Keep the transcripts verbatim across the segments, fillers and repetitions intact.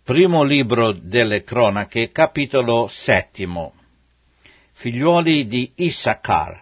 Primo libro delle Cronache, capitolo settimo. Figliuoli di Issachar: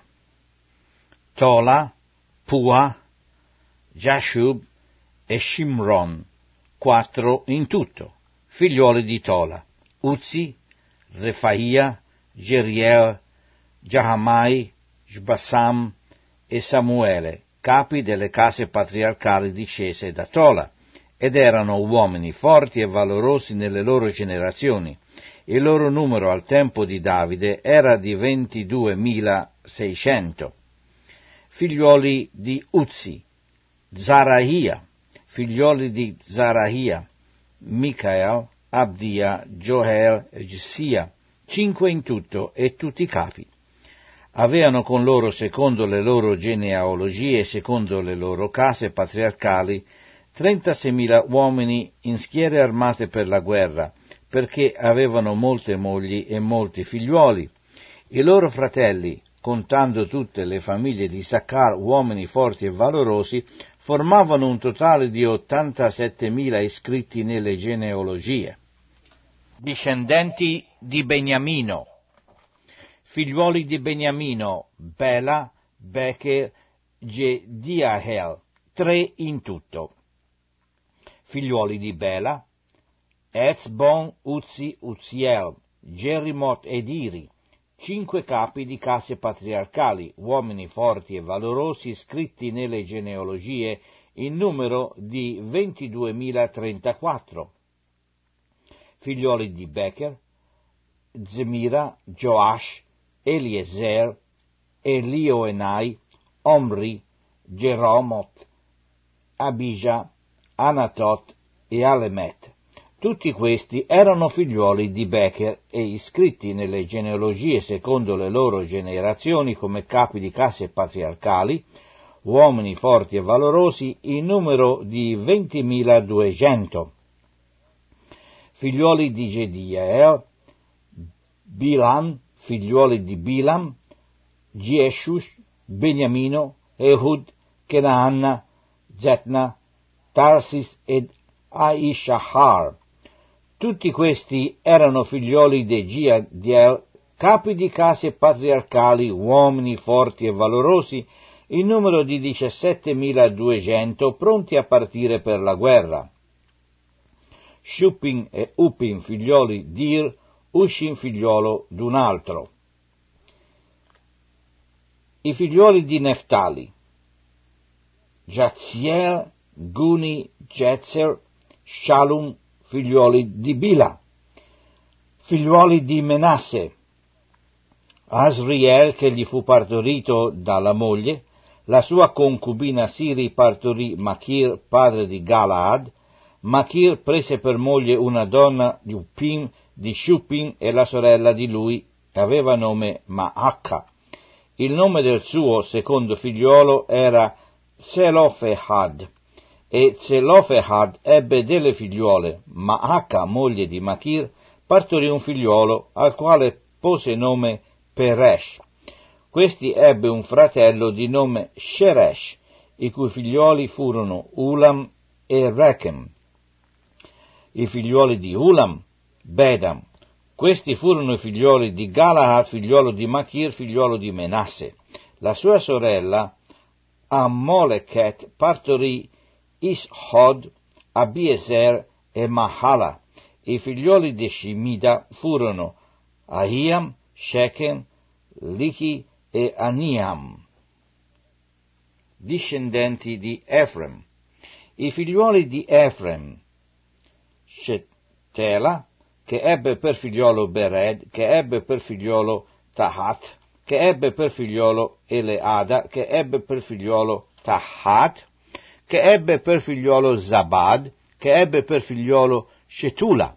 Tola, Pua, Jashub e Shimron, quattro in tutto. Figliuoli di Tola: Uzzi, Refaia, Jeriel, Jahamai, Shbassam e Samuele, capi delle case patriarcali discese da Tola, ed erano uomini forti e valorosi nelle loro generazioni. Il loro numero al tempo di Davide era di ventiduemilaseicento. Figliuoli di Uzzi: Zarahia. Figliuoli di Zarahia: Micael, Abdia, Joel e Sia, cinque in tutto, e tutti capi. Avevano con loro, secondo le loro genealogie e secondo le loro case patriarcali, trentaseimila uomini in schiere armate per la guerra, perché avevano molte mogli e molti figliuoli. I loro fratelli, contando tutte le famiglie di Issachar, uomini forti e valorosi, formavano un totale di ottantasettemila iscritti nelle genealogie. Discendenti di Beniamino: figliuoli di Beniamino: Bela, Becher, Jediahel, tre in tutto. Figliuoli di Bela: Ezbon, Uzzi, Uzziel, Jerimot ed Iri, cinque capi di case patriarcali, uomini forti e valorosi, scritti nelle genealogie, in numero di ventiduemilatrentaquattro. Figliuoli di Becher: Zemira, Joash, Eliezer, Elioenai, Omri, Jeromot, Abijah, Anatot e Alemet. Tutti questi erano figliuoli di Becher e iscritti nelle genealogie secondo le loro generazioni come capi di case patriarcali, uomini forti e valorosi, in numero di ventimiladuecento. Figliuoli di Jediael: Bilan, figliuoli di Bilam, Gieshush, Beniamino, Ehud, Kenaanna, Zetna, Tarsis ed Aishahar. Tutti questi erano figlioli di Jediael, capi di case patriarcali, uomini forti e valorosi, in numero di diciassettemiladuecento, pronti a partire per la guerra. Shuppim e Uppim, figlioli di Ir, Ushim, figliolo d'un altro. I figlioli di Neftali: Jaziel, Guni, Jetzer, Shalum, figlioli di Bila. Figliuoli di Menasse: Asriel, che gli fu partorito dalla moglie, la sua concubina Siri partorì Machir, padre di Galaad. Machir prese per moglie una donna di Uppim, di Shuppim, e la sorella di lui aveva nome Maacca. Il nome del suo secondo figliuolo era Zelofehad, e Zelofehad ebbe delle figliuole. Maacca, moglie di Machir, partorì un figliuolo, al quale pose nome Peresh. Questi ebbe un fratello di nome Sheresh, i cui figliuoli furono Ulam e Rechem. I figliuoli di Ulam: Bedam. Questi furono i figliuoli di Galaad, figliuolo di Machir, figliuolo di Menasse. La sua sorella Ammoleket partorì Ishod, Abiezer e Mahala. I figliuoli di Shimida furono Ahiam, Shechem, Lichi e Aniam. Discendenti di Efrem: i figliuoli di Efrem: Shetela, che ebbe per figliolo Bered, che ebbe per figliolo Tahat, che ebbe per figliolo Eleada, che ebbe per figliolo Tahat, che ebbe per figliolo Zabad, che ebbe per figliolo Shetula.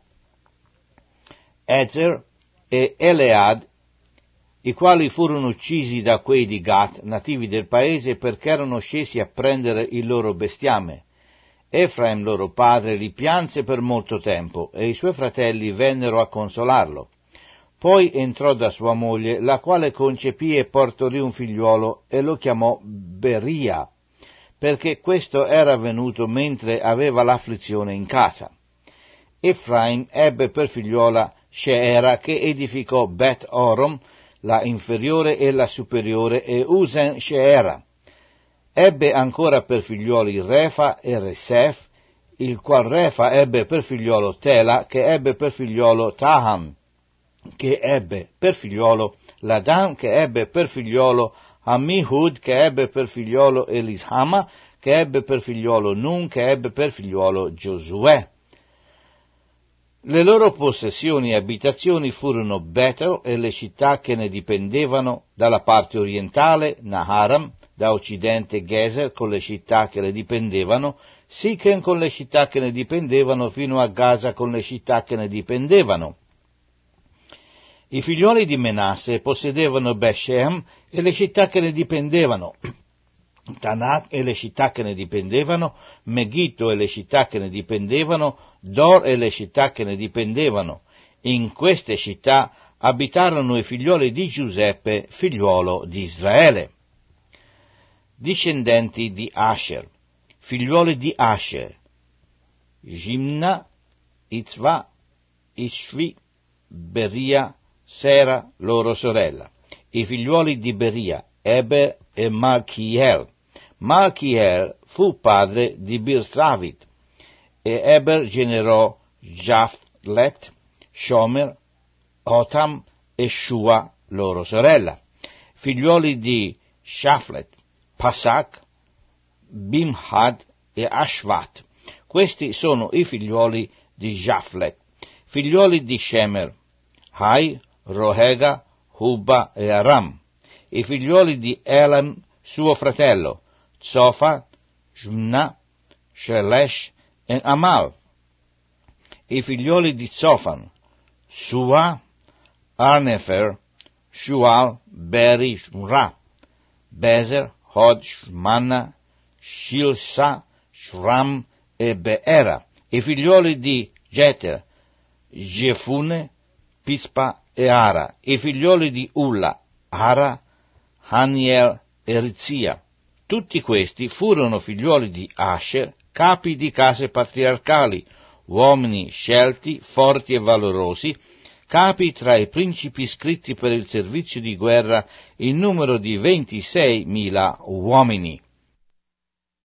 Ezer e Elead, i quali furono uccisi da quei di Gat, nativi del paese, perché erano scesi a prendere il loro bestiame. Efraim, loro padre, li pianse per molto tempo, e i suoi fratelli vennero a consolarlo. Poi entrò da sua moglie, la quale concepì e partorì un figliuolo, e lo chiamò Beria, perché questo era avvenuto mentre aveva l'afflizione in casa. Efraim ebbe per figliuola Sheera, che edificò Bet Orom, la inferiore e la superiore, e Usen Sheera. Ebbe ancora per figliuoli Refa e Resef, il qual Refa ebbe per figliuolo Tela, che ebbe per figliuolo Taham, che ebbe per figliuolo Ladan, che ebbe per figliuolo Ammihud, che ebbe per figliuolo Elishama, che ebbe per figliuolo Nun, che ebbe per figliuolo Giosuè. Le loro possessioni e abitazioni furono Betel e le città che ne dipendevano, dalla parte orientale Naharam, da occidente Geser con le città che ne dipendevano, Sichem con le città che ne dipendevano, fino a Gaza con le città che ne dipendevano. I figlioli di Menasse possedevano Beshem e le città che ne dipendevano, Tanak e le città che ne dipendevano, Megiddo e le città che ne dipendevano, Dor e le città che ne dipendevano. In queste città abitarono i figlioli di Giuseppe, figliuolo di Israele. Discendenti di Asher. Figliuoli di Asher: Jimna, Itzva, Ishvi, Beria, Sera, loro sorella. I figliuoli di Beria: Eber e Malchiel. Malchiel fu padre di Birsavit, e Eber generò Japhlet, Shomer, Otam e Shua, loro sorella. Figliuoli di Shaflet: Pasak, Bimhad e Ashvat. Questi sono i figliuoli di Japhlet. Figliuoli di Shemer: Hai, Rohega, Hubba e Aram. I figliuoli di Elam, suo fratello: Zofa, Jmna, Shelesh e Amal. I figliuoli di Zofan: Sua, Arnefer, Shual, Beri, Shmra, Bezer, Hod, Shmanna, Shilsa, Shram e Beera. I figliuoli di Jeter: Jefune, Pispa e Ara. I figliuoli di Ulla: Ara, Haniel e Rizia. Tutti questi furono figliuoli di Asher, capi di case patriarcali, uomini scelti, forti e valorosi, capi tra i principi iscritti per il servizio di guerra, in numero di ventiseimila uomini.